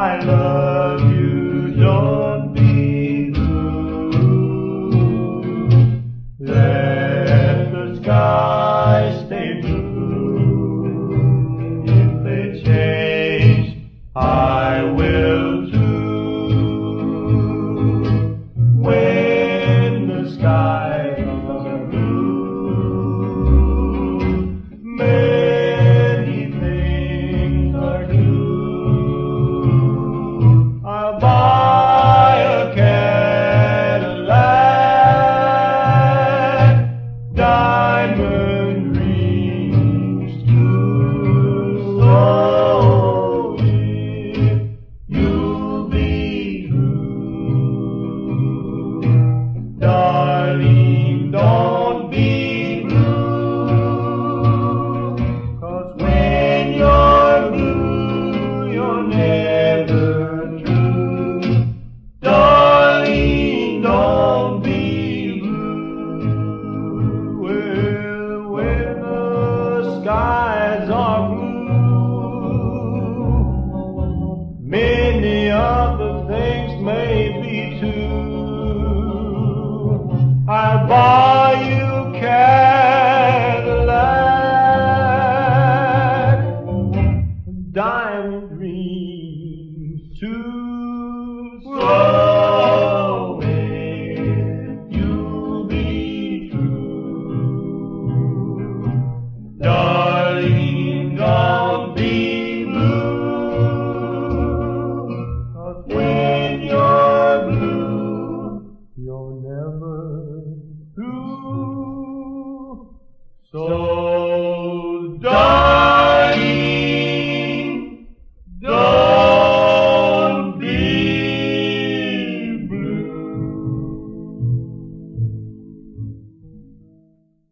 I love you, don't be blue. Let the sky stay blue. If they change, I will too. When the skies are blue, many things are due. I'll buy a Cadillac, diamond rings too. So if you'll be true, darling, don't be blue. 'Cause when you're blue, you're never true. Darling, don't be blue. Well, when the skies are blue, many other things may be too. I'll buy you Cadillac, diamond rings too. So